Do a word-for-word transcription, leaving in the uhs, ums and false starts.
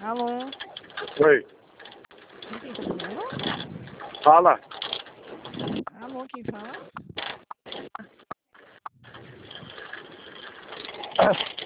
Alô? Oi, Quem tá falando? fala. Alô, quem fala?